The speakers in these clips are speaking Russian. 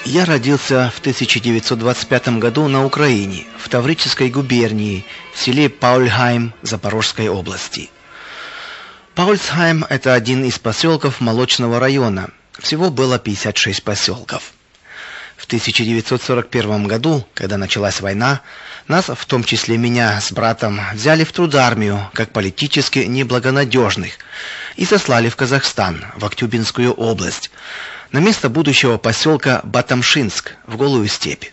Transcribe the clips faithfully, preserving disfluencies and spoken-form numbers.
Я родился в тысяча девятьсот двадцать пятом году на Украине, в Таврической губернии, в селе Паульхайм Запорожской области. Паульсхайм – это один из поселков Молочного района. Всего было пятьдесят шесть поселков. В тысяча девятьсот сорок первом году, когда началась война, нас, в том числе меня с братом, взяли в трудармию, как политически неблагонадежных, и сослали в Казахстан, в Актюбинскую область, на место будущего поселка Батамшинск, в голую степь.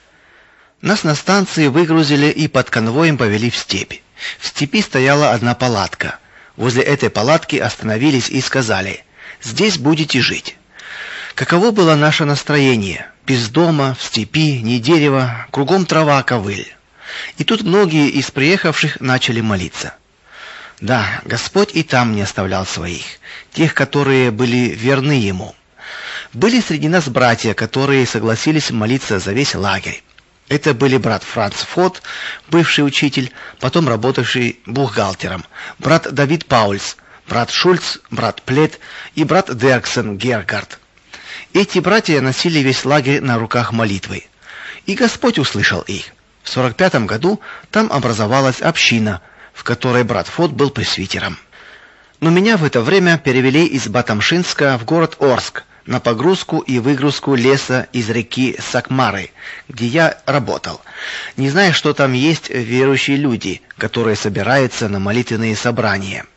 Нас на станции выгрузили и под конвоем повели в степь. В степи стояла одна палатка. Возле этой палатки остановились и сказали: «Здесь будете жить». Каково было наше настроение? Без дома, в степи, ни дерева, кругом трава, ковыль. И тут многие из приехавших начали молиться. Да, Господь и там не оставлял своих, тех, которые были верны Ему. Были среди нас братья, которые согласились молиться за весь лагерь. Это были брат Франц Фот, бывший учитель, потом работавший бухгалтером, брат Давид Паульс, брат Шульц, брат Плет и брат Дерксен Гергард. Эти братья носили весь лагерь на руках молитвы. И Господь услышал их. В сорок пятом году там образовалась община, в которой брат Фот был пресвитером. Но меня в это время перевели из Батамшинска в город Орск на погрузку и выгрузку леса из реки Сакмары, где я работал, не зная, что там есть верующие люди, которые собираются на молитвенные собрания.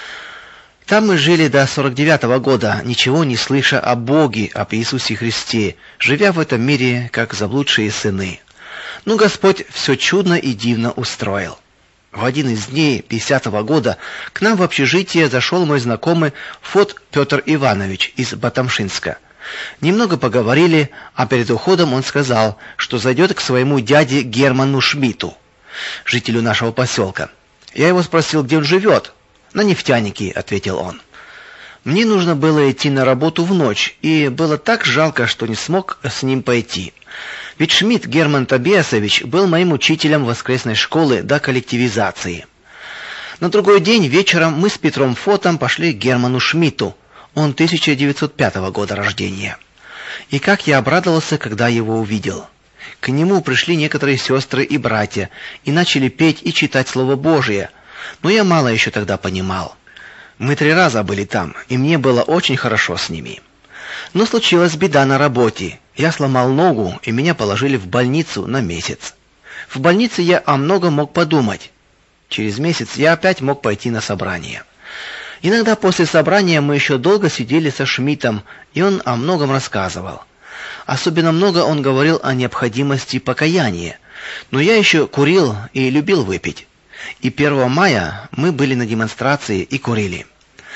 Там мы жили до сорок девятого года, ничего не слыша о Боге, об Иисусе Христе, живя в этом мире как заблудшие сыны. Но Господь все чудно и дивно устроил. В один из дней пятидесятого года к нам в общежитие зашел мой знакомый Фот Петр Иванович из Батамшинска. Немного поговорили, а перед уходом он сказал, что зайдет к своему дяде Герману Шмидту, жителю нашего поселка. Я его спросил, где он живет. «На нефтянике», — ответил он. Мне нужно было идти на работу в ночь, и было так жалко, что не смог с ним пойти. Ведь Шмидт Герман Тобиасович был моим учителем воскресной школы до коллективизации. На другой день вечером мы с Петром Фотом пошли к Герману Шмидту. Он тысяча девятьсот пятого года рождения. И как я обрадовался, когда его увидел. К нему пришли некоторые сестры и братья и начали петь и читать Слово Божие. Но я мало еще тогда понимал. Мы три раза были там, и мне было очень хорошо с ними. Но случилась беда на работе. Я сломал ногу, и меня положили в больницу на месяц. В больнице я о многом мог подумать. Через месяц я опять мог пойти на собрание. Иногда после собрания мы еще долго сидели со Шмидтом, и он о многом рассказывал. Особенно много он говорил о необходимости покаяния. Но я еще курил и любил выпить. И первого мая мы были на демонстрации и курили.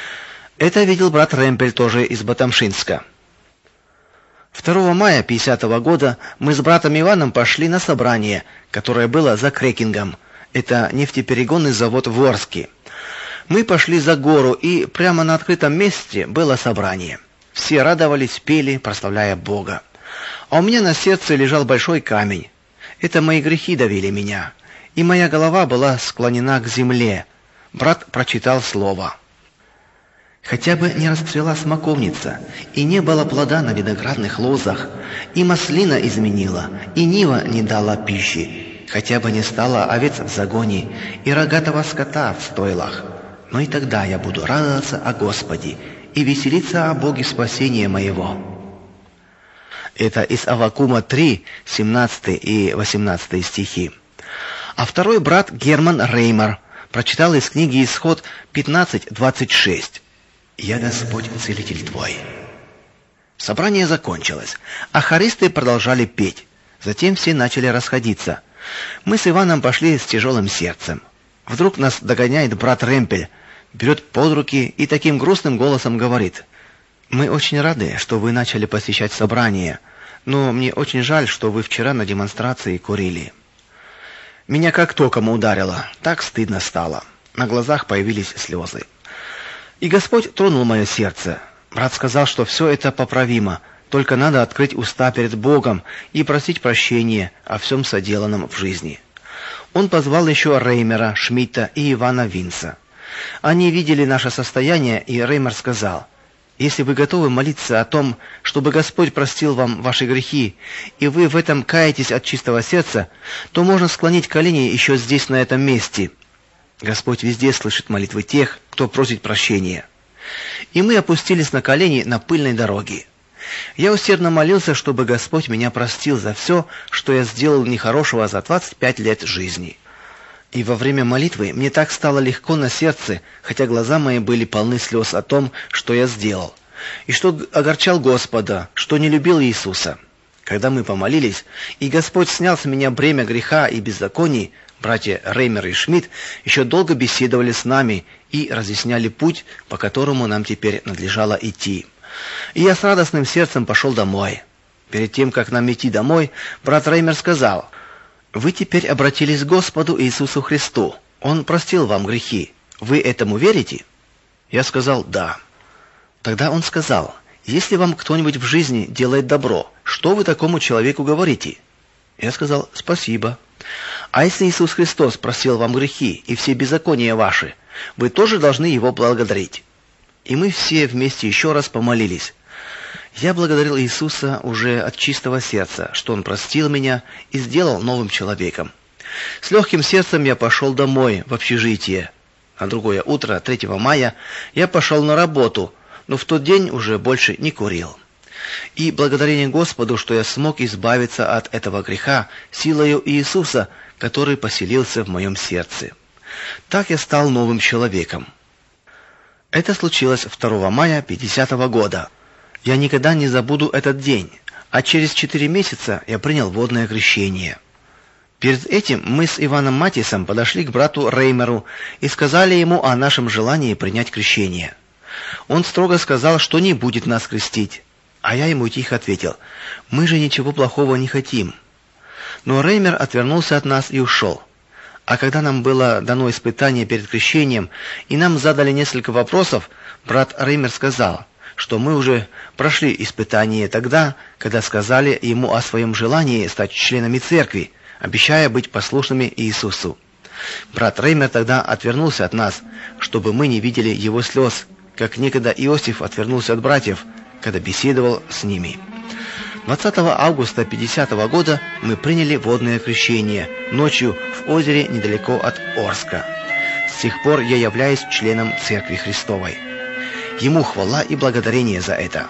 Это видел брат Ремпель, тоже из Батамшинска. второго мая пятидесятого года мы с братом Иваном пошли на собрание, которое было за Крекингом. Это нефтеперегонный завод в Орске. Мы пошли за гору, и прямо на открытом месте было собрание. Все радовались, пели, прославляя Бога. А у меня на сердце лежал большой камень. Это мои грехи давили меня. И моя голова была склонена к земле. Брат прочитал слово. Хотя бы не расцвела смоковница, и не было плода на виноградных лозах, и маслина изменила, и нива не дала пищи, хотя бы не стало овец в загоне, и рогатого скота в стойлах. Но и тогда я буду радоваться о Господе и веселиться о Боге спасения моего. Это из Аввакума три, семнадцатый и восемнадцатый стихи. А второй брат Герман Реймер прочитал из книги Исход пятнадцать двадцать шесть. «Я Господь, целитель твой». Собрание закончилось, а хористы продолжали петь. Затем все начали расходиться. Мы с Иваном пошли с тяжелым сердцем. Вдруг нас догоняет брат Ремпель, берет под руки и таким грустным голосом говорит: «Мы очень рады, что вы начали посещать собрание, но мне очень жаль, что вы вчера на демонстрации курили». Меня как током ударило, так стыдно стало. На глазах появились слезы. И Господь тронул мое сердце. Брат сказал, что все это поправимо, только надо открыть уста перед Богом и просить прощения о всем соделанном в жизни. Он позвал еще Реймера, Шмидта и Ивана Винца. Они видели наше состояние, и Реймер сказал: Если вы готовы молиться о том, чтобы Господь простил вам ваши грехи, и вы в этом каетесь от чистого сердца, то можно склонить колени еще здесь, на этом месте. Господь везде слышит молитвы тех, кто просит прощения. И мы опустились на колени на пыльной дороге. Я усердно молился, чтобы Господь меня простил за все, что я сделал нехорошего за двадцать пять лет жизни. И во время молитвы мне так стало легко на сердце, хотя глаза мои были полны слез о том, что я сделал, и что огорчал Господа, что не любил Иисуса. Когда мы помолились, и Господь снял с меня бремя греха и беззаконий, братья Реймер и Шмидт еще долго беседовали с нами и разъясняли путь, по которому нам теперь надлежало идти. И я с радостным сердцем пошел домой. Перед тем, как нам идти домой, брат Реймер сказал: «Вы теперь обратились к Господу Иисусу Христу. Он простил вам грехи. Вы этому верите?» Я сказал: «Да». Тогда он сказал: «Если вам кто-нибудь в жизни делает добро, что вы такому человеку говорите?» Я сказал: «Спасибо». «А если Иисус Христос простил вам грехи и все беззакония ваши, вы тоже должны Его благодарить». И мы все вместе еще раз помолились. Я благодарил Иисуса уже от чистого сердца, что Он простил меня и сделал новым человеком. С легким сердцем я пошел домой, в общежитие. На другое утро, третьего мая, я пошел на работу, но в тот день уже больше не курил. И благодарение Господу, что я смог избавиться от этого греха силою Иисуса, который поселился в моем сердце. Так я стал новым человеком. Это случилось второго мая пятидесятого года. Я никогда не забуду этот день, а через четыре месяца я принял водное крещение. Перед этим мы с Иваном Матисом подошли к брату Реймеру и сказали ему о нашем желании принять крещение. Он строго сказал, что не будет нас крестить, а я ему тихо ответил: «Мы же ничего плохого не хотим». Но Реймер отвернулся от нас и ушел. А когда нам было дано испытание перед крещением, и нам задали несколько вопросов, брат Реймер сказал, что мы уже прошли испытание тогда, когда сказали ему о своем желании стать членами церкви, обещая быть послушными Иисусу. Брат Реймер тогда отвернулся от нас, чтобы мы не видели его слез, как некогда Иосиф отвернулся от братьев, когда беседовал с ними. двадцатого августа пятидесятого года мы приняли водное крещение ночью в озере недалеко от Орска. С тех пор я являюсь членом Церкви Христовой. Ему хвала и благодарение за это.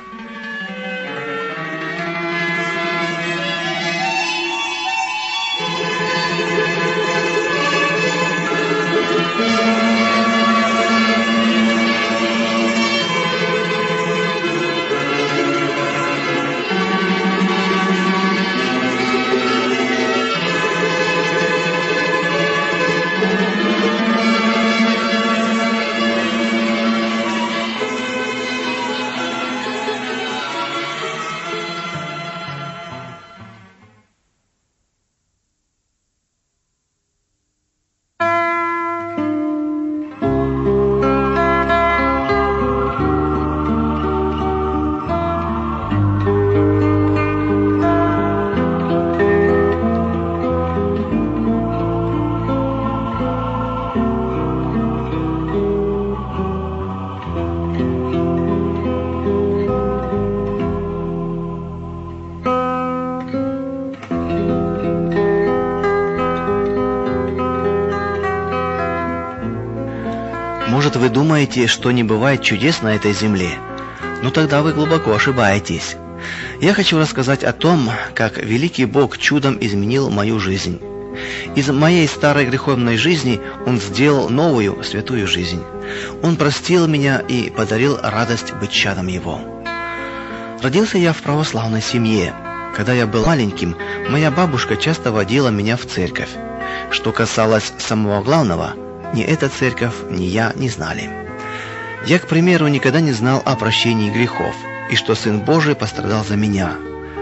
Может, вы думаете, что не бывает чудес на этой земле? Но тогда вы глубоко ошибаетесь. Я хочу рассказать о том, как великий Бог чудом изменил мою жизнь. Из моей старой греховной жизни Он сделал новую святую жизнь. Он простил меня и подарил радость быть чадом Его. Родился я в православной семье. Когда я был маленьким, моя бабушка часто водила меня в церковь. Что касалось самого главного, ни эта церковь, ни я не знали. Я, к примеру, никогда не знал о прощении грехов, и что Сын Божий пострадал за меня.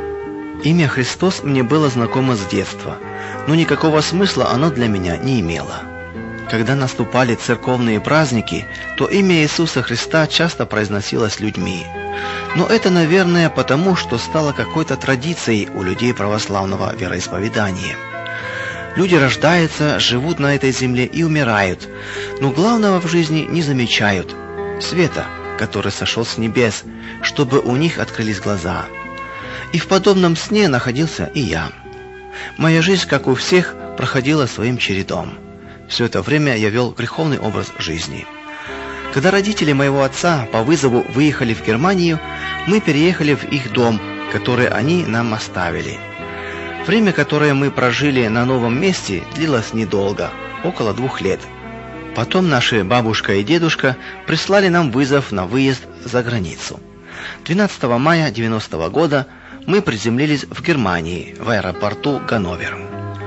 Имя Христос мне было знакомо с детства, но никакого смысла оно для меня не имело. Когда наступали церковные праздники, то имя Иисуса Христа часто произносилось людьми. Но это, наверное, потому, что стало какой-то традицией у людей православного вероисповедания. Люди рождаются, живут на этой земле и умирают, но главного в жизни не замечают – света, который сошел с небес, чтобы у них открылись глаза. И в подобном сне находился и я. Моя жизнь, как у всех, проходила своим чередом. Все это время я вел греховный образ жизни. Когда родители моего отца по вызову выехали в Германию, мы переехали в их дом, который они нам оставили. Время, которое мы прожили на новом месте, длилось недолго, около двух лет. Потом наши бабушка и дедушка прислали нам вызов на выезд за границу. двенадцатого мая девяностого года мы приземлились в Германии, в аэропорту Ганновер.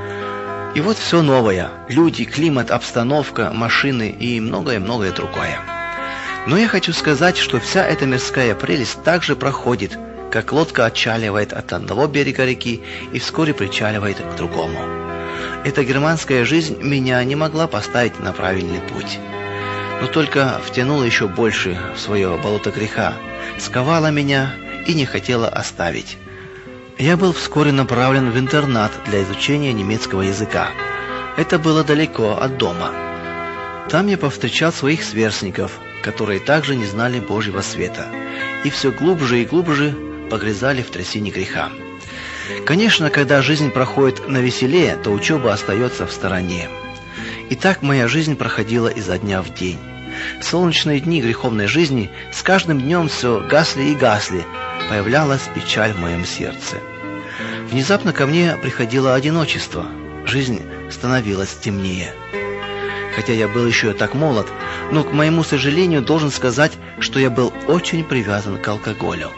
И вот все новое: люди, климат, обстановка, машины и многое-многое другое. Но я хочу сказать, что вся эта мирская прелесть также проходит, как лодка отчаливает от одного берега реки и вскоре причаливает к другому. Эта германская жизнь меня не могла поставить на правильный путь, но только втянула еще больше в свое болото греха, сковала меня и не хотела оставить. Я был вскоре направлен в интернат для изучения немецкого языка. Это было далеко от дома. Там я повстречал своих сверстников, которые также не знали Божьего света, и все глубже и глубже погрязали в трясине греха. Конечно, когда жизнь проходит навеселее, то учеба остается в стороне. И так моя жизнь проходила изо дня в день. Солнечные дни греховной жизни с каждым днем все гасли и гасли, появлялась печаль в моем сердце. Внезапно ко мне приходило одиночество, жизнь становилась темнее. Хотя я был еще так молод, но, к моему сожалению, должен сказать, что я был очень привязан к алкоголю.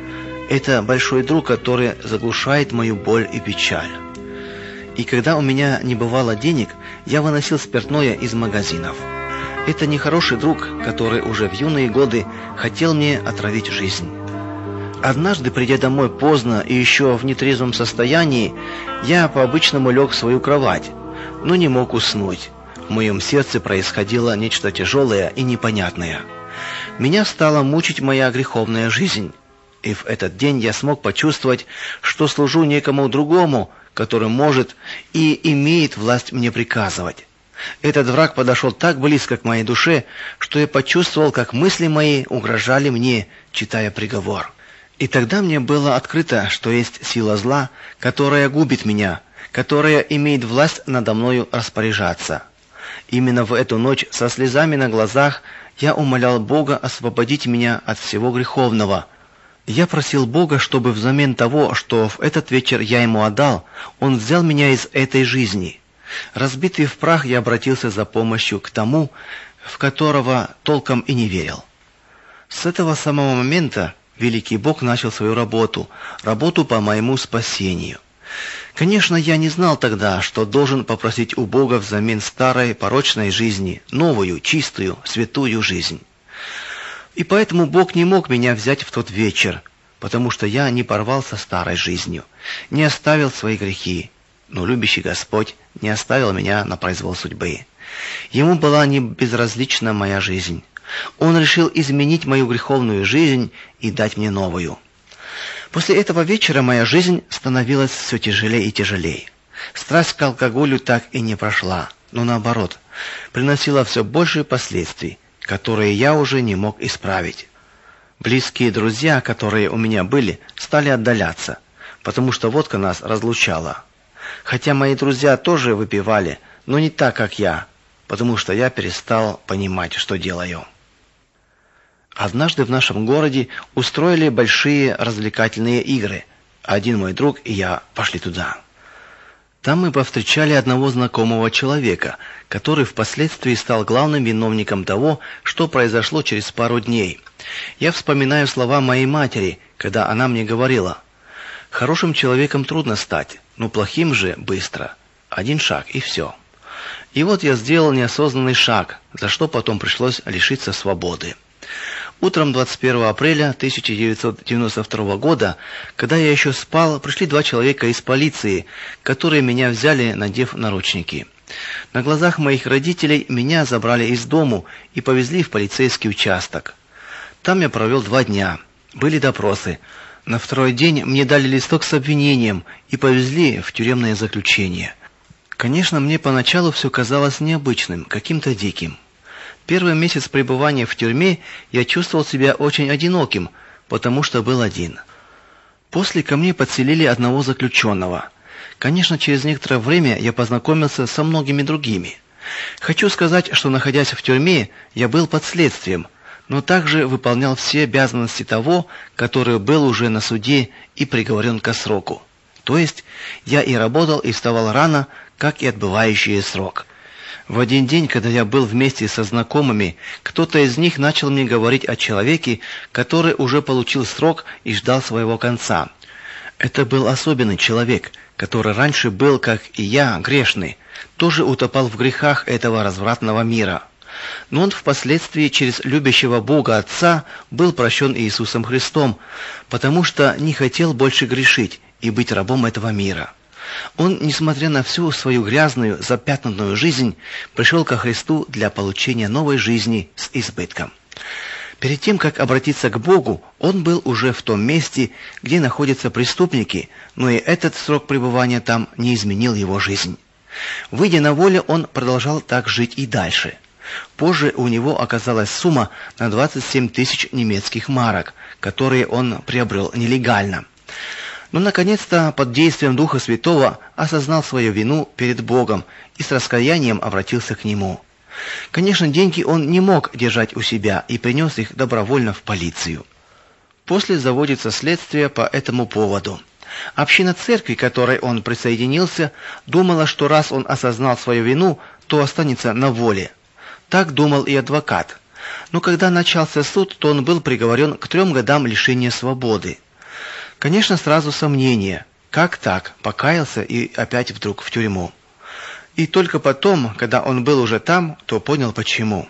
Это большой друг, который заглушает мою боль и печаль. И когда у меня не бывало денег, я выносил спиртное из магазинов. Это нехороший друг, который уже в юные годы хотел мне отравить жизнь. Однажды, придя домой поздно и еще в нетрезвом состоянии, я по-обычному лег в свою кровать, но не мог уснуть. В моем сердце происходило нечто тяжелое и непонятное. Меня стала мучить моя греховная жизнь. И в этот день я смог почувствовать, что служу некому другому, который может и имеет власть мне приказывать. Этот враг подошел так близко к моей душе, что я почувствовал, как мысли мои угрожали мне, читая приговор. И тогда мне было открыто, что есть сила зла, которая губит меня, которая имеет власть надо мною распоряжаться. Именно в эту ночь со слезами на глазах я умолял Бога освободить меня от всего греховного. Я просил Бога, чтобы взамен того, что в этот вечер я ему отдал, он взял меня из этой жизни. Разбитый в прах, я обратился за помощью к тому, в которого толком и не верил. С этого самого момента великий Бог начал свою работу, работу по моему спасению. Конечно, я не знал тогда, что должен попросить у Бога взамен старой порочной жизни новую, чистую, святую жизнь. И поэтому Бог не мог меня взять в тот вечер, потому что я не порвал со старой жизнью, не оставил свои грехи, но любящий Господь не оставил меня на произвол судьбы. Ему была не безразлична моя жизнь. Он решил изменить мою греховную жизнь и дать мне новую. После этого вечера моя жизнь становилась все тяжелее и тяжелее. Страсть к алкоголю так и не прошла, но наоборот, приносила все больше последствий, которые я уже не мог исправить. Близкие друзья, которые у меня были, стали отдаляться, потому что водка нас разлучала. Хотя мои друзья тоже выпивали, но не так, как я, потому что я перестал понимать, что делаю. Однажды в нашем городе устроили большие развлекательные игры. Один мой друг и я пошли туда. Там мы повстречали одного знакомого человека, который впоследствии стал главным виновником того, что произошло через пару дней. Я вспоминаю слова моей матери, когда она мне говорила: «Хорошим человеком трудно стать, но плохим же быстро. Один шаг и все». И вот я сделал неосознанный шаг, за что потом пришлось лишиться свободы. Утром двадцать первого апреля тысяча девятьсот девяносто второго года, когда я еще спал, пришли два человека из полиции, которые меня взяли, надев наручники. На глазах моих родителей меня забрали из дому и повезли в полицейский участок. Там я провел два дня. Были допросы. На второй день мне дали листок с обвинением и повезли в тюремное заключение. Конечно, мне поначалу все казалось необычным, каким-то диким. первый месяц пребывания в тюрьме я чувствовал себя очень одиноким, потому что был один. После ко мне подселили одного заключенного. Конечно, через некоторое время я познакомился со многими другими. Хочу сказать, что, находясь в тюрьме, я был под следствием, но также выполнял все обязанности того, который был уже на суде и приговорен к сроку. То есть я и работал, и вставал рано, как и отбывающие срок. В один день, когда я был вместе со знакомыми, кто-то из них начал мне говорить о человеке, который уже получил срок и ждал своего конца. Это был особенный человек, который раньше был, как и я, грешный, тоже утопал в грехах этого развратного мира. Но он впоследствии через любящего Бога Отца был прощен Иисусом Христом, потому что не хотел больше грешить и быть рабом этого мира. Он, несмотря на всю свою грязную, запятнанную жизнь, пришел ко Христу для получения новой жизни с избытком. Перед тем, как обратиться к Богу, он был уже в том месте, где находятся преступники, но и этот срок пребывания там не изменил его жизнь. Выйдя на волю, он продолжал так жить и дальше. Позже у него оказалась сумма на двадцать семь тысяч немецких марок, которые он приобрел нелегально. Но наконец-то под действием Духа Святого осознал свою вину перед Богом и с раскаянием обратился к Нему. Конечно, деньги он не мог держать у себя и принес их добровольно в полицию. После заводится следствие по этому поводу. Община церкви, к которой он присоединился, думала, что раз он осознал свою вину, то останется на воле. Так думал и адвокат. Но когда начался суд, то он был приговорен к трем годам лишения свободы. Конечно, сразу сомнение. Как так? Покаялся и опять вдруг в тюрьму. И только потом, когда он был уже там, то понял почему.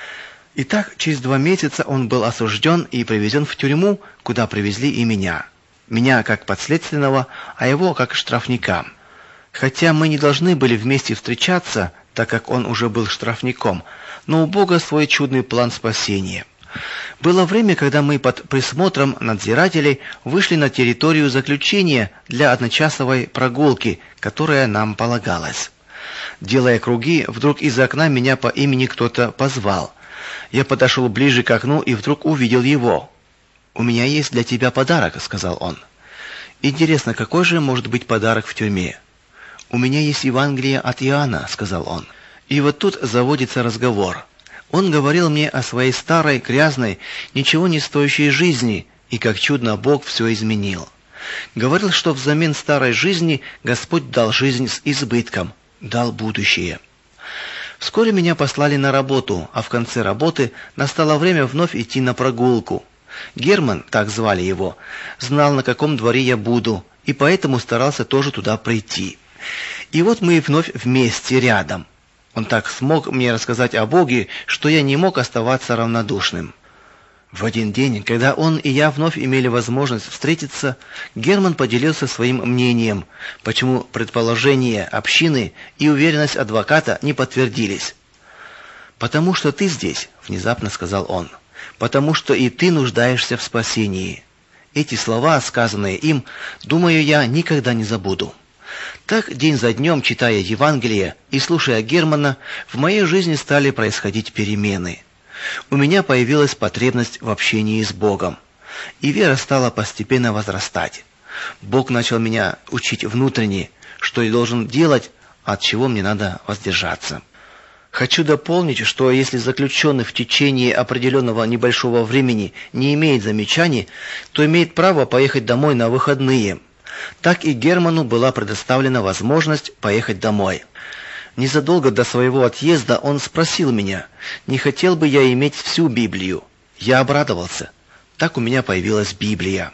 Итак, через два месяца он был осужден и привезен в тюрьму, куда привезли и меня. Меня как подследственного, а его как штрафника. Хотя мы не должны были вместе встречаться, так как он уже был штрафником, но у Бога свой чудный план спасения. Было время, когда мы под присмотром надзирателей вышли на территорию заключения для одночасовой прогулки, которая нам полагалась. Делая круги, вдруг из окна меня по имени кто-то позвал. Я подошел ближе к окну и вдруг увидел его. «У меня есть для тебя подарок», — сказал он. «Интересно, какой же может быть подарок в тюрьме?» «У меня есть Евангелие от Иоанна», — сказал он. И вот тут заводится разговор. Он говорил мне о своей старой, грязной, ничего не стоящей жизни, и как чудно Бог все изменил. Говорил, что взамен старой жизни Господь дал жизнь с избытком, дал будущее. Вскоре меня послали на работу, а в конце работы настало время вновь идти на прогулку. Герман, так звали его, знал, на каком дворе я буду, и поэтому старался тоже туда прийти. И вот мы вновь вместе рядом. Он так смог мне рассказать о Боге, что я не мог оставаться равнодушным. В один день, когда он и я вновь имели возможность встретиться, Герман поделился своим мнением, почему предположения общины и уверенность адвоката не подтвердились. «Потому что ты здесь», — внезапно сказал он, — «потому что и ты нуждаешься в спасении». Эти слова, сказанные им, думаю, я никогда не забуду. Так, день за днем, читая Евангелие и слушая Германа, в моей жизни стали происходить перемены. У меня появилась потребность в общении с Богом, и вера стала постепенно возрастать. Бог начал меня учить внутренне, что я должен делать, от чего мне надо воздержаться. Хочу дополнить, что если заключенный в течение определенного небольшого времени не имеет замечаний, то имеет право поехать домой на выходные. Так и Герману была предоставлена возможность поехать домой. Незадолго до своего отъезда он спросил меня, не хотел бы я иметь всю Библию. Я обрадовался. Так у меня появилась Библия.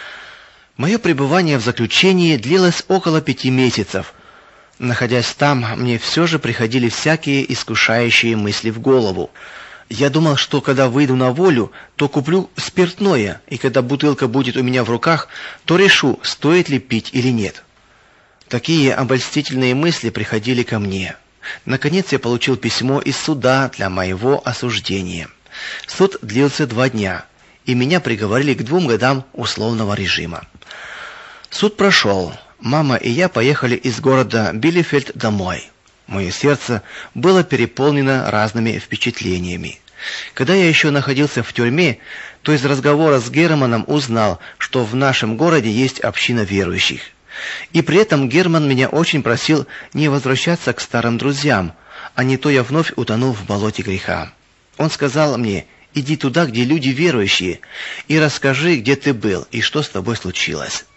Мое пребывание в заключении длилось около пяти месяцев. Находясь там, мне все же приходили всякие искушающие мысли в голову. Я думал, что когда выйду на волю, то куплю спиртное, и когда бутылка будет у меня в руках, то решу, стоит ли пить или нет. Такие обольстительные мысли приходили ко мне. Наконец я получил письмо из суда для моего осуждения. Суд длился два дня, и меня приговорили к двум годам условного режима. Суд прошел. Мама и я поехали из города Билефельд домой. Мое сердце было переполнено разными впечатлениями. Когда я еще находился в тюрьме, то из разговора с Германом узнал, что в нашем городе есть община верующих. И при этом Герман меня очень просил не возвращаться к старым друзьям, а не то я вновь утону в болоте греха. Он сказал мне: «Иди туда, где люди верующие, и расскажи, где ты был и что с тобой случилось».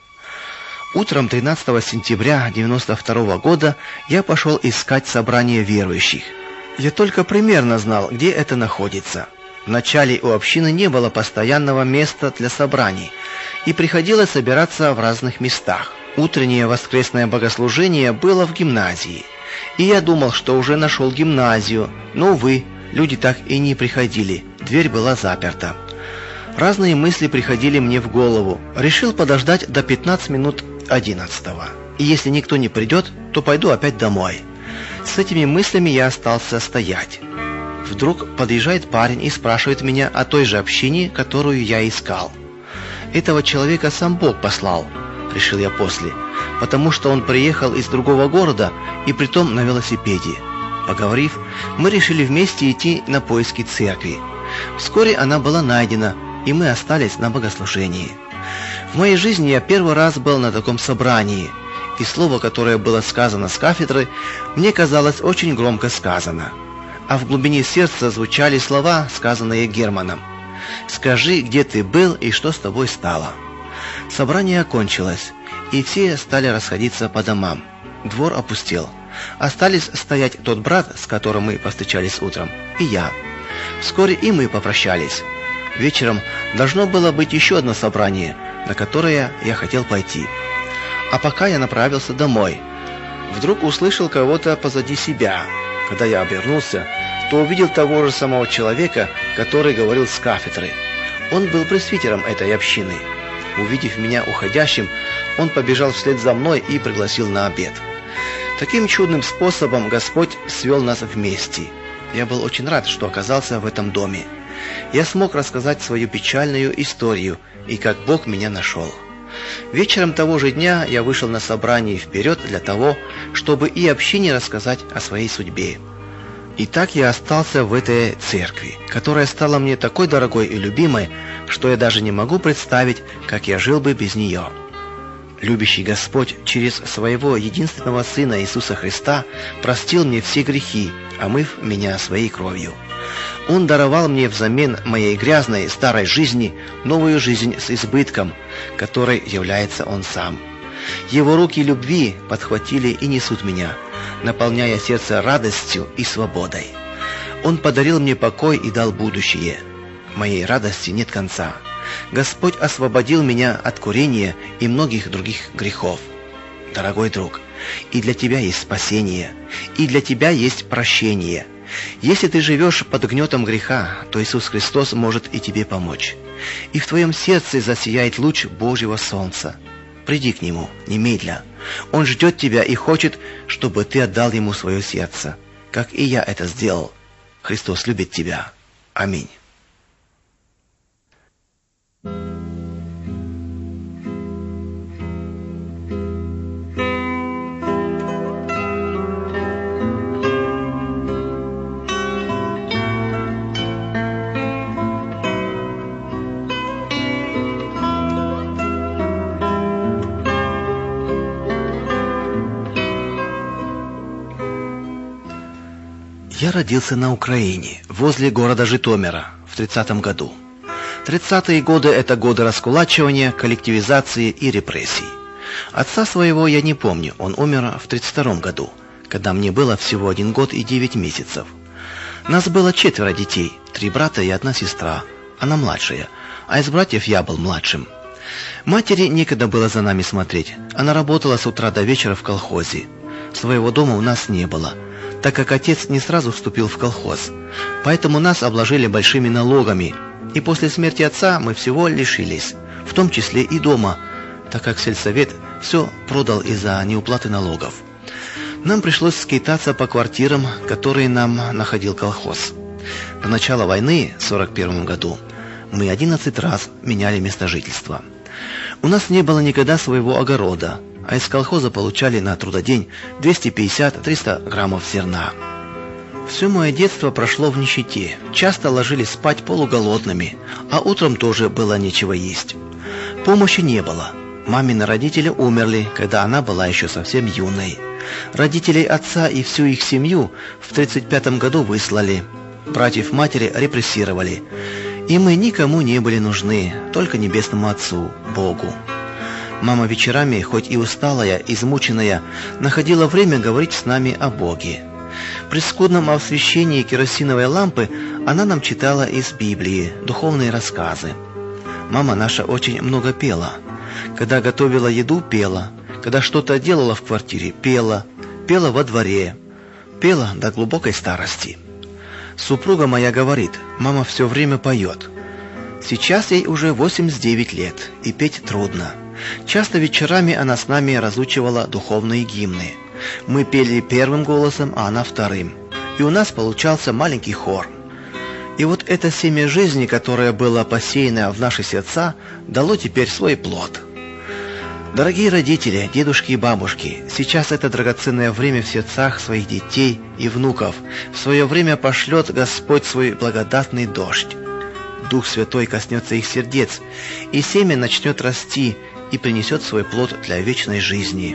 Утром тринадцатого сентября девяносто второго года я пошел искать собрание верующих. Я только примерно знал, где это находится. Вначале у общины не было постоянного места для собраний, и приходилось собираться в разных местах. Утреннее воскресное богослужение было в гимназии, и я думал, что уже нашел гимназию, но, увы, люди так и не приходили, дверь была заперта. Разные мысли приходили мне в голову. Решил подождать до пятнадцати минут одиннадцатого. И если никто не придет, то пойду опять домой. С этими мыслями я остался стоять. Вдруг подъезжает парень и спрашивает меня о той же общине, которую я искал. Этого человека сам Бог послал, решил я после, потому что он приехал из другого города и притом на велосипеде. Поговорив, мы решили вместе идти на поиски церкви. Вскоре она была найдена, и мы остались на богослужении. В моей жизни я первый раз был на таком собрании, и слово, которое было сказано с кафедры, мне казалось очень громко сказано. А в глубине сердца звучали слова, сказанные Германом: «Скажи, где ты был и что с тобой стало». Собрание окончилось, и все стали расходиться по домам. Двор опустел. Остались стоять тот брат, с которым мы повстречались утром, и я. Вскоре и мы попрощались. Вечером должно было быть еще одно собрание, на которое я хотел пойти. А пока я направился домой, вдруг услышал кого-то позади себя. Когда я обернулся, то увидел того же самого человека, который говорил с кафедры. Он был пресвитером этой общины. Увидев меня уходящим, он побежал вслед за мной и пригласил на обед. Таким чудным способом Господь свел нас вместе. Я был очень рад, что оказался в этом доме. Я смог рассказать свою печальную историю и как Бог меня нашел. Вечером того же дня я вышел на собрание вперед для того, чтобы и общине рассказать о своей судьбе. И так я остался в этой церкви, которая стала мне такой дорогой и любимой, что я даже не могу представить, как я жил бы без нее. Любящий Господь через своего единственного Сына Иисуса Христа простил мне все грехи, омыв меня своей кровью. Он даровал мне взамен моей грязной старой жизни новую жизнь с избытком, которой является Он сам. Его руки любви подхватили и несут меня, наполняя сердце радостью и свободой. Он подарил мне покой и дал будущее. Моей радости нет конца. Господь освободил меня от курения и многих других грехов. Дорогой друг, и для тебя есть спасение, и для тебя есть прощение. Если ты живешь под гнетом греха, то Иисус Христос может и тебе помочь. И в твоем сердце засияет луч Божьего солнца. Приди к Нему немедля. Он ждет тебя и хочет, чтобы ты отдал Ему свое сердце, как и я это сделал. Христос любит тебя. Аминь. Я родился на Украине, возле города Житомира, в тридцатом году. тридцатые годы – это годы раскулачивания, коллективизации и репрессий. Отца своего я не помню, он умер в тридцать втором году, когда мне было всего один год и девять месяцев. Нас было четверо детей, три брата и одна сестра, она младшая, а из братьев я был младшим. Матери некогда было за нами смотреть, она работала с утра до вечера в колхозе. Своего дома у нас не было, так как отец не сразу вступил в колхоз, поэтому нас обложили большими налогами, и после смерти отца мы всего лишились, в том числе и дома, так как сельсовет все продал из-за неуплаты налогов. Нам пришлось скитаться по квартирам, которые нам находил колхоз. До начала войны в сорок первом году мы одиннадцать раз меняли место жительства. У нас не было никогда своего огорода, а из колхоза получали на трудодень двести пятьдесят - триста граммов зерна. Все мое детство прошло в нищете. Часто ложились спать полуголодными, а утром тоже было нечего есть. Помощи не было. Мамины родители умерли, когда она была еще совсем юной. Родителей отца и всю их семью в тридцать пятом году выслали. Братьев матери репрессировали. И мы никому не были нужны, только Небесному Отцу, Богу. Мама вечерами, хоть и усталая, измученная, находила время говорить с нами о Боге. При скудном освещении керосиновой лампы она нам читала из Библии духовные рассказы. Мама наша очень много пела. Когда готовила еду, пела. Когда что-то делала в квартире, пела. Пела во дворе. Пела до глубокой старости. Супруга моя говорит, мама все время поет. Сейчас ей уже восемьдесят девять лет, и петь трудно. Часто вечерами она с нами разучивала духовные гимны. Мы пели первым голосом, а она вторым. И у нас получался маленький хор. И вот это семя жизни, которое было посеяно в наши сердца, дало теперь свой плод. Дорогие родители, дедушки и бабушки, сейчас это драгоценное время в сердцах своих детей и внуков. В свое время пошлет Господь свой благодатный дождь. Дух Святой коснется их сердец, и семя начнет расти и принесет свой плод для вечной жизни.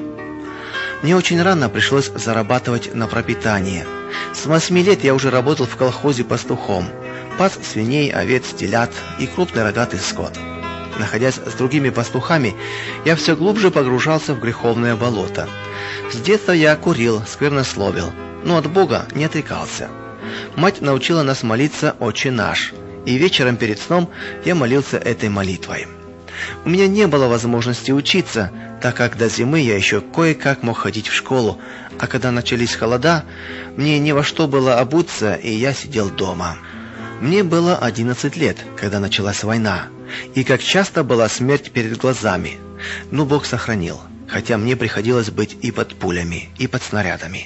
Мне очень рано пришлось зарабатывать на пропитание. С восьми лет я уже работал в колхозе пастухом, пас свиней, овец, телят и крупный рогатый скот. Находясь с другими пастухами, я все глубже погружался в греховное болото. С детства я курил, сквернословил, но от Бога не отрекался. Мать научила нас молиться «Отче наш», и вечером перед сном я молился этой молитвой. У меня не было возможности учиться, так как до зимы я еще кое-как мог ходить в школу, а когда начались холода, мне ни во что было обуться, и я сидел дома. Мне было одиннадцать лет, когда началась война, и как часто была смерть перед глазами. Но Бог сохранил, хотя мне приходилось быть и под пулями, и под снарядами.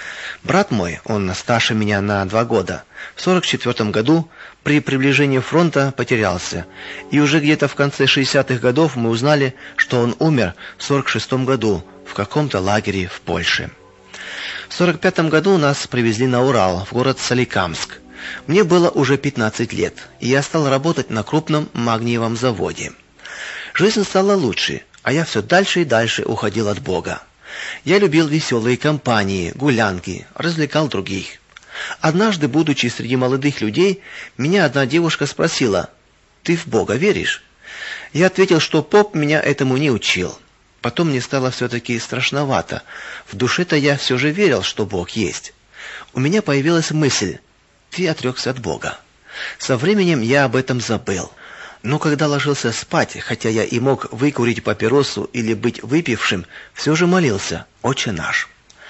Брат мой, он старше меня на два года, в сорок четвёртом году при приближении фронта потерялся, и уже где-то в конце шестидесятых годов мы узнали, что он умер в сорок шестом году в каком-то лагере в Польше. В сорок пятом году нас привезли на Урал, в город Соликамск. Мне было уже пятнадцать лет, и я стал работать на крупном магниевом заводе. Жизнь стала лучше, а я все дальше и дальше уходил от Бога. Я любил веселые компании, гулянки, развлекал других. Однажды, будучи среди молодых людей, меня одна девушка спросила: «Ты в Бога веришь?» Я ответил, что поп меня этому не учил. Потом мне стало все-таки страшновато. В душе-то я все же верил, что Бог есть. У меня появилась мысль: ты отрекся от Бога. Со временем я об этом забыл. Но когда ложился спать, хотя я и мог выкурить папиросу или быть выпившим, все же молился: «Отче наш».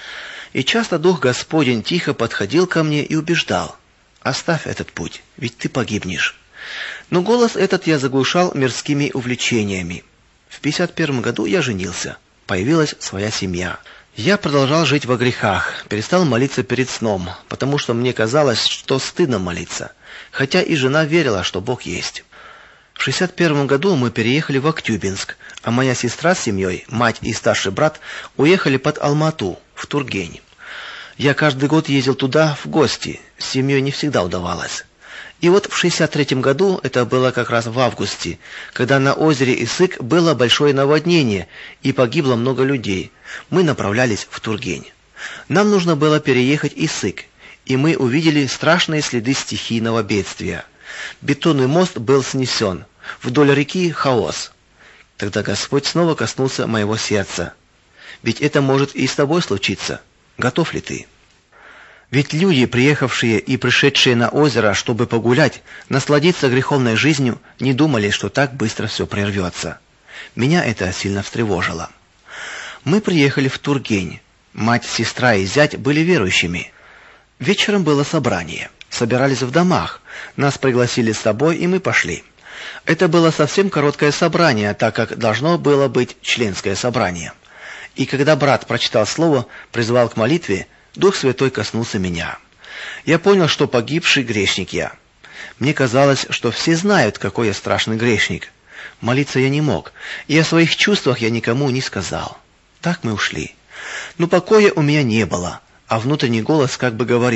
И часто Дух Господень тихо подходил ко мне и убеждал: «Оставь этот путь, ведь ты погибнешь». Но голос этот я заглушал мирскими увлечениями. В пятьдесят первом году я женился. Появилась своя семья. Я продолжал жить во грехах, перестал молиться перед сном, потому что мне казалось, что стыдно молиться, хотя и жена верила, что Бог есть. В шестьдесят первом году мы переехали в Актюбинск, а моя сестра с семьей, мать и старший брат, уехали под Алмату, в Тургень. Я каждый год ездил туда в гости, с семьей не всегда удавалось. И вот в шестьдесят третьем году, это было как раз в августе, когда на озере Исык было большое наводнение и погибло много людей, мы направлялись в Тургень. Нам нужно было переехать Исык, и мы увидели страшные следы стихийного бедствия. Бетонный мост был снесен, вдоль реки хаос. Тогда Господь снова коснулся моего сердца. Ведь это может и с тобой случиться. Готов ли ты? Ведь люди, приехавшие и пришедшие на озеро, чтобы погулять, насладиться греховной жизнью, не думали, что так быстро все прервется. Меня это сильно встревожило. Мы приехали в Тургень. Мать, сестра и зять были верующими. Вечером было собрание. Собирались в домах. Нас пригласили с собой, и мы пошли. Это было совсем короткое собрание, так как должно было быть членское собрание. И когда брат прочитал слово, призвал к молитве, Дух Святой коснулся меня. Я понял, что погибший грешник я. Мне казалось, что все знают, какой я страшный грешник. Молиться я не мог, и о своих чувствах я никому не сказал. Так мы ушли. Но покоя у меня не было, а внутренний голос как бы говорил: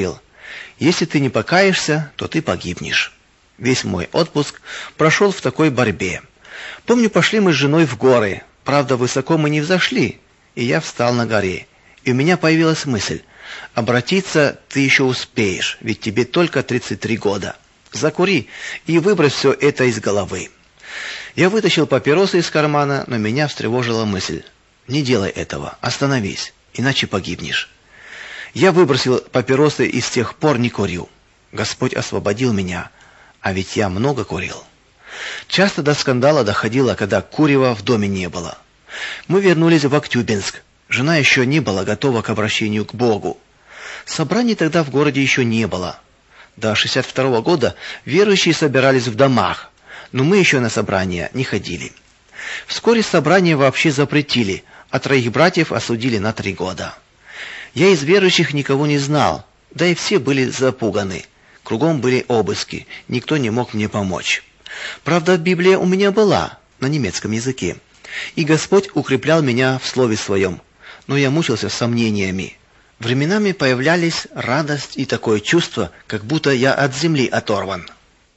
Если ты не покаешься, то ты погибнешь. Весь мой отпуск прошел в такой борьбе. Помню, пошли мы с женой в горы. Правда, высоко мы не взошли, и я встал на горе. И у меня появилась мысль: обратиться ты еще успеешь, ведь тебе только тридцать три года. Закури и выбрось все это из головы. Я вытащил папиросы из кармана, но меня встревожила мысль: не делай этого, остановись, иначе погибнешь. Я выбросил папиросы и с тех пор не курю. Господь освободил меня, а ведь я много курил. Часто до скандала доходило, когда курева в доме не было. Мы вернулись в Актюбинск. Жена еще не была готова к обращению к Богу. Собраний тогда в городе еще не было. До шестьдесят второго года верующие собирались в домах, но мы еще на собрания не ходили. Вскоре собрания вообще запретили, а троих братьев осудили на три года. Я из верующих никого не знал, да и все были запуганы. Кругом были обыски, никто не мог мне помочь. Правда, Библия у меня была на немецком языке, и Господь укреплял меня в слове своем, но я мучился сомнениями. Временами появлялись радость и такое чувство, как будто я от земли оторван.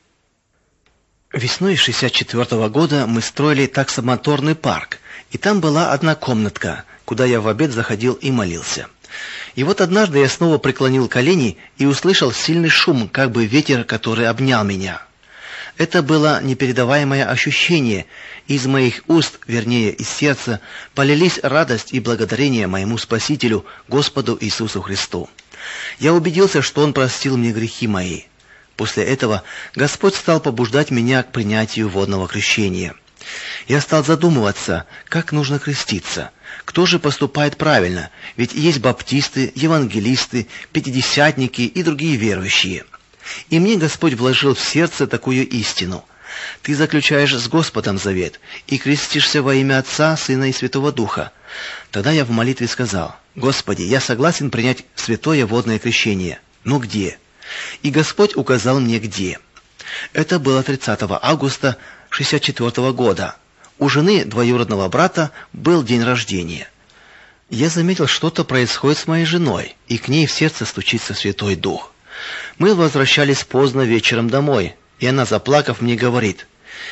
Весной шестьдесят четвёртого года мы строили таксомоторный парк, и там была одна комнатка, куда я в обед заходил и молился. И вот однажды я снова преклонил колени и услышал сильный шум, как бы ветер, который обнял меня. Это было непередаваемое ощущение, и из моих уст, вернее, из сердца, полились радость и благодарение моему Спасителю, Господу Иисусу Христу. Я убедился, что Он простил мне грехи мои. После этого Господь стал побуждать меня к принятию водного крещения. Я стал задумываться, как нужно креститься, кто же поступает правильно, ведь есть баптисты, евангелисты, пятидесятники и другие верующие. И мне Господь вложил в сердце такую истину: ты заключаешь с Господом завет и крестишься во имя Отца, Сына и Святого Духа. Тогда я в молитве сказал: Господи, я согласен принять святое водное крещение. Но где? И Господь указал мне где. Это было тридцатого августа шестьдесят четвёртого года. У жены двоюродного брата был день рождения. Я заметил, что-то происходит с моей женой, и к ней в сердце стучится Святой Дух. Мы возвращались поздно вечером домой, и она, заплакав, мне говорит: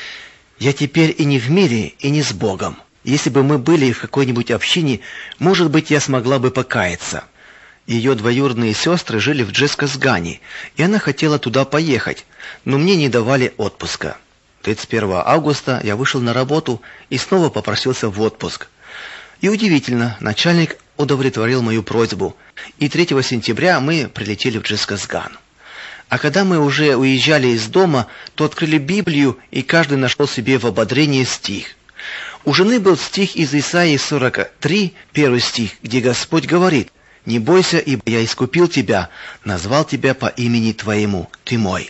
«Я теперь и не в мире, и не с Богом. Если бы мы были в какой-нибудь общине, может быть, я смогла бы покаяться». Ее двоюродные сестры жили в Джесказгане, и она хотела туда поехать, но мне не давали отпуска. тридцать первого августа я вышел на работу и снова попросился в отпуск. И удивительно, начальник удовлетворил мою просьбу, и третьего сентября мы прилетели в Джесказган. А когда мы уже уезжали из дома, то открыли Библию, и каждый нашел себе в ободрении стих. У жены был стих из Исаии сорок три, первый стих, где Господь говорит: «Не бойся, ибо я искупил тебя, назвал тебя по имени твоему, ты мой».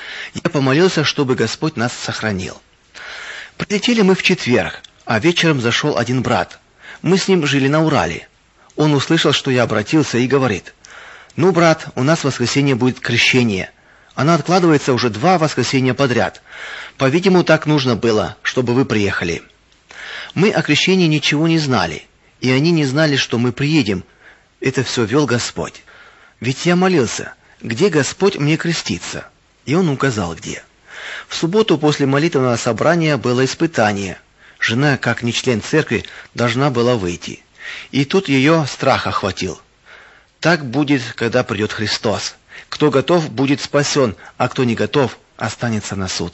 Я помолился, чтобы Господь нас сохранил. Прилетели мы в четверг, а вечером зашел один брат. Мы с ним жили на Урале. Он услышал, что я обратился, и говорит: «Ну, брат, у нас в воскресенье будет крещение. Оно откладывается уже два воскресенья подряд. По-видимому, так нужно было, чтобы вы приехали». Мы о крещении ничего не знали, и они не знали, что мы приедем. Это все вел Господь. Ведь я молился: где Господь мне креститься? И Он указал где. В субботу после молитвенного собрания было испытание. Жена, как не член церкви, должна была выйти. И тут ее страх охватил. Так будет, когда придет Христос. Кто готов, будет спасен, а кто не готов, останется на суд.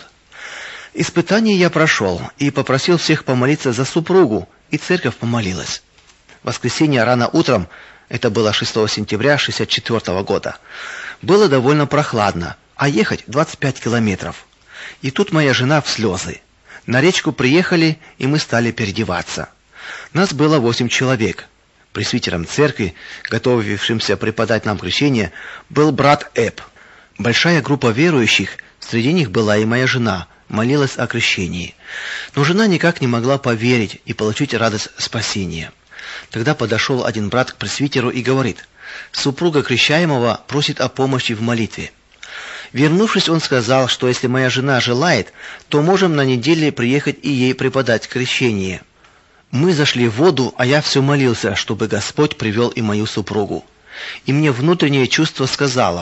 Испытание я прошел и попросил всех помолиться за супругу, и церковь помолилась. В воскресенье рано утром, это было шестого сентября шестьдесят четвёртого года, было довольно прохладно, а ехать двадцать пять километров. И тут моя жена в слезы. На речку приехали, и мы стали переодеваться. Нас было восемь человек. Пресвитером церкви, готовившимся преподать нам крещение, был брат Эб. Большая группа верующих, среди них была и моя жена, молилась о крещении. Но жена никак не могла поверить и получить радость спасения. Тогда подошел один брат к пресвитеру и говорит: «Супруга крещаемого просит о помощи в молитве». Вернувшись, он сказал, что если моя жена желает, то можем на неделе приехать и ей преподать крещение. Мы зашли в воду, а я все молился, чтобы Господь привел и мою супругу. И мне внутреннее чувство сказало: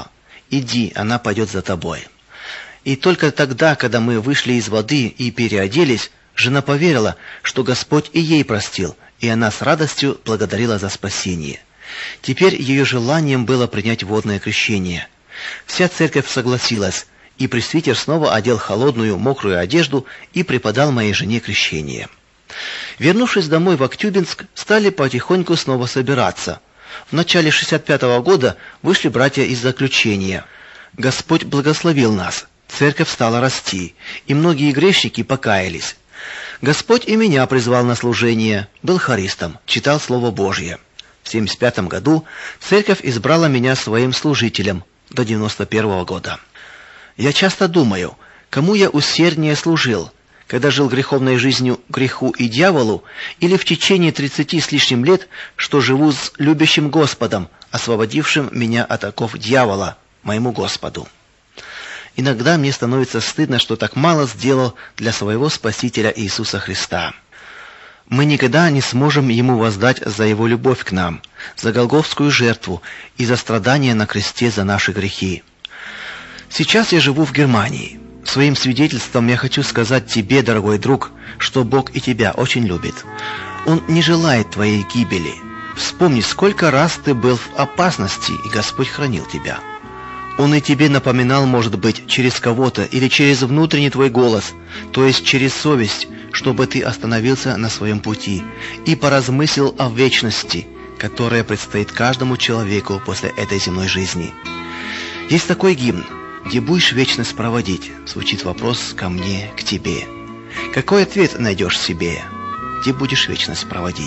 иди, она пойдет за тобой». И только тогда, когда мы вышли из воды и переоделись, жена поверила, что Господь и ей простил, и она с радостью благодарила за спасение. Теперь ее желанием было принять водное крещение. Вся церковь согласилась, и пресвитер снова одел холодную, мокрую одежду и преподал моей жене крещение. Вернувшись домой в Актюбинск, стали потихоньку снова собираться. В начале шестьдесят пятого года вышли братья из заключения. Господь благословил нас. Церковь стала расти, и многие грешники покаялись. Господь и меня призвал на служение, был хористом, читал Слово Божье. В семьдесят пятом году церковь избрала меня своим служителем до девяносто первого года. Я часто думаю, кому я усерднее служил, когда жил греховной жизнью греху и дьяволу, или в течение тридцати с лишним лет, что живу с любящим Господом, освободившим меня от оков дьявола, моему Господу. Иногда мне становится стыдно, что так мало сделал для своего Спасителя Иисуса Христа. Мы никогда не сможем Ему воздать за Его любовь к нам, за голгофскую жертву и за страдания на кресте за наши грехи. Сейчас я живу в Германии. Своим свидетельством я хочу сказать тебе, дорогой друг, что Бог и тебя очень любит. Он не желает твоей гибели. Вспомни, сколько раз ты был в опасности, и Господь хранил тебя. Он и тебе напоминал, может быть, через кого-то или через внутренний твой голос, то есть через совесть, чтобы ты остановился на своем пути и поразмыслил о вечности, которая предстоит каждому человеку после этой земной жизни. Есть такой гимн: «Где будешь вечность проводить?» Звучит вопрос ко мне, к тебе. Какой ответ найдешь себе? Где будешь вечность проводить?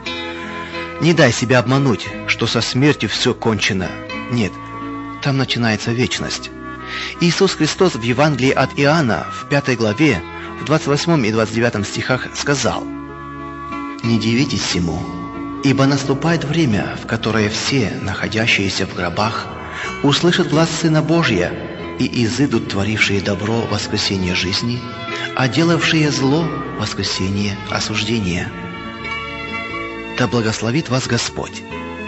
Не дай себя обмануть, что со смертью все кончено. Нет, там начинается вечность. Иисус Христос в Евангелии от Иоанна в пятой главе, в двадцать восьмом и двадцать девятом стихах сказал: «Не дивитесь сему, ибо наступает время, в которое все, находящиеся в гробах, услышат глас Сына Божия, и изыдут творившие добро в воскресение жизни, а делавшие зло в воскресение осуждения». Да благословит вас Господь!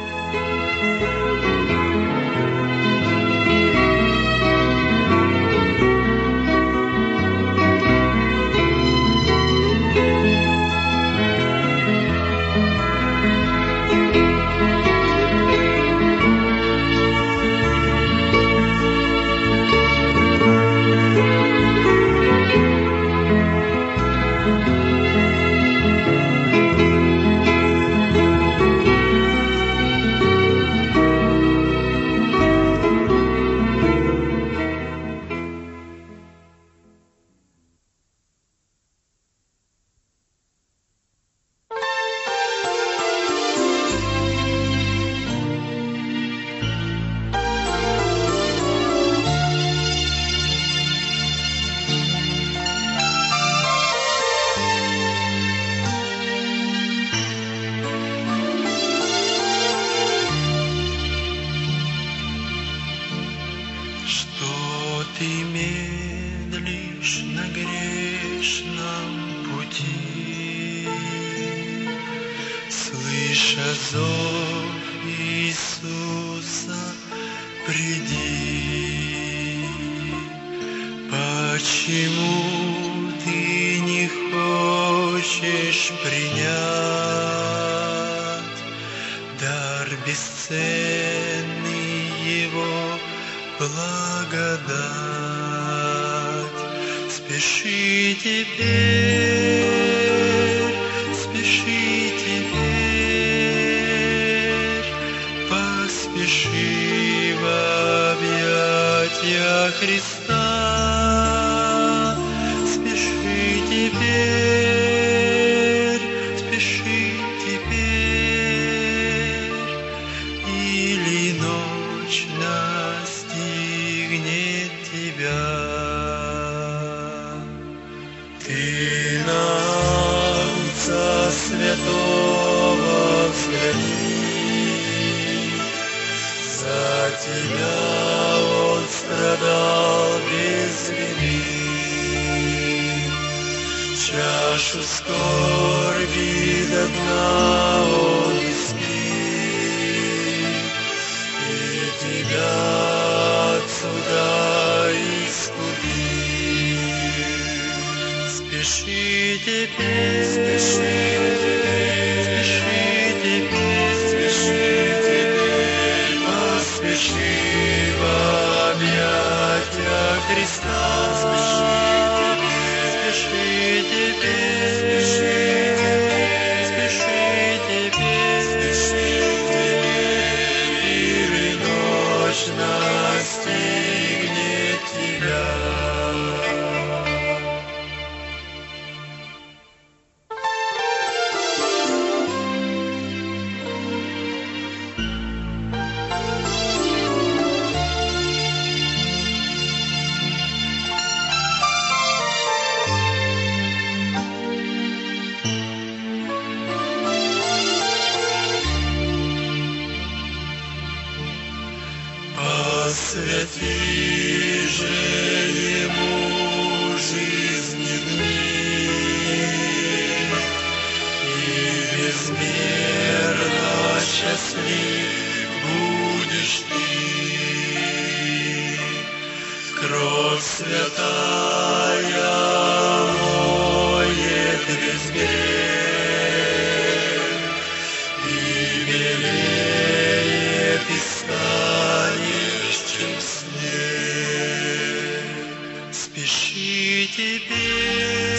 Почему ты не хочешь принять дар бесценный Его благодать? Спеши теперь, спеши теперь, поспеши в объятия Христа. Теперь, спеши теперь, или ночь настигнет тебя. Ты на Отца Святого взгляни, за тебя Он страдал без вины. Чашу скорби до дна Он испит, и тебя от святи же ему жизни дни, и безмерно счастлив будешь ты. Кровь святая моет весь грех, и белее ты станешь, чем снег. Спеши теперь